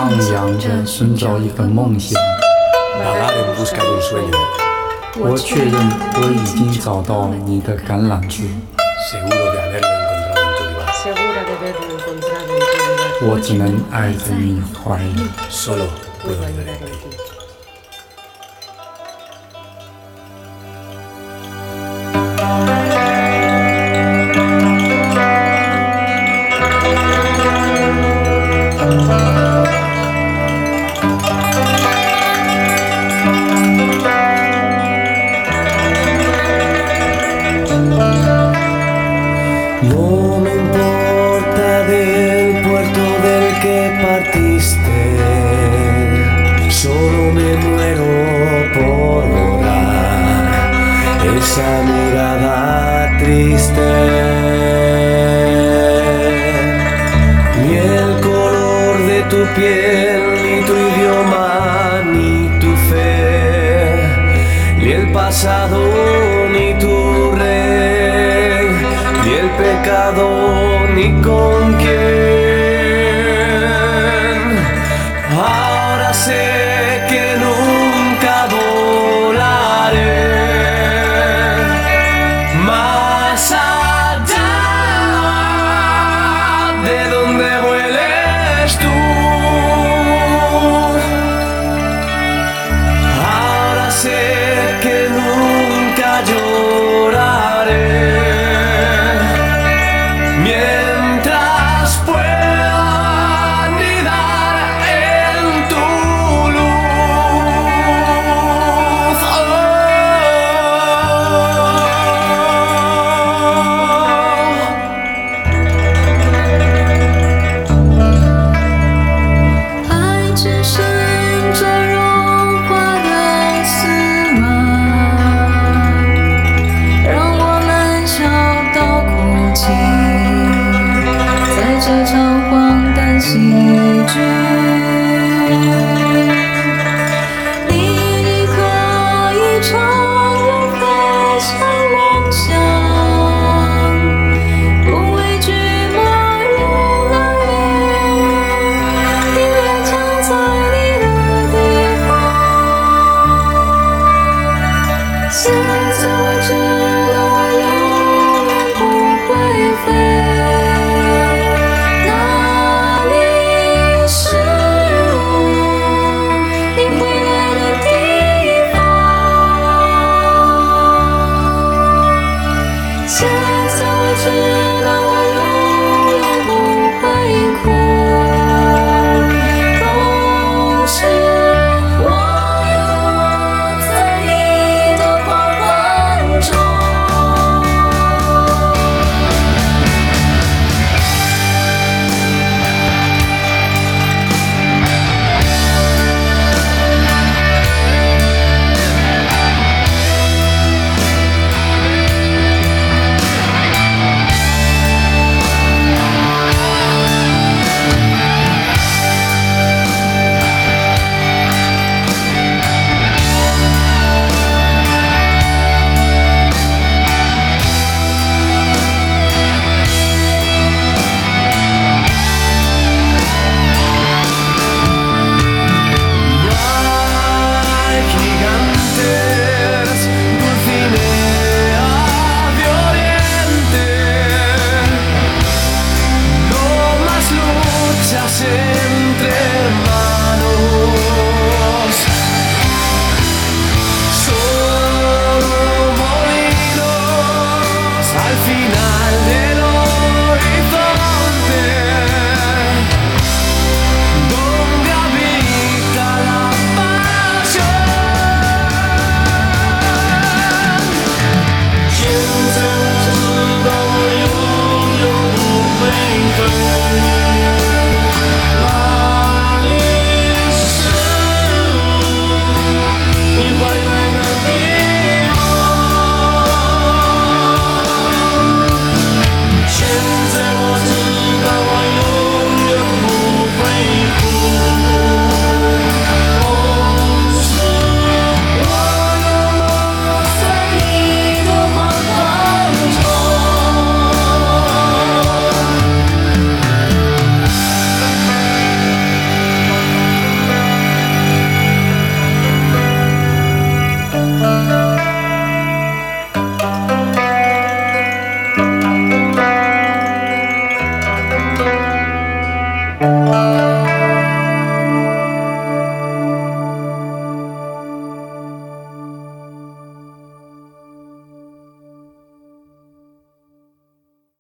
徜徉着寻找一份梦想。 Vagar en busca de un sueño. 我确认我已经找到你的橄榄枝。 Seguro de haberlo encontrado en tu olivar. Segura de haberlo encontrado en tu olivar. 我只能爱在你怀里。 Solo puedo Puedo ayudar ayudar en en ti. ti. No me importa del puerto del que partiste, solo me muero por borrar esa mirada triste. Ni el color de tu piel, ni tu idioma, ni tu fe, ni el pasado, ni tu rey, ni el pecado, ni con quién. Ahora sé que nunca volaré más allá de donde vueles tú. Ahora sé que nunca lloraré mientras pueda anidar en tu luz. 爱只是这融化的丝袜，让我们笑到哭泣，在这场荒诞喜剧。你可以朝我飞向梦想，不畏惧末日来临，宁愿躺在你的地方。现在我知道我永远不会飞，那里是我你回来的地方。现在我知道我永远不会哭，同时我又在你的狂欢中。 Hay gigantes, Dulcinea de Oriente, no más luchas entre hermanos, solo molinos al final.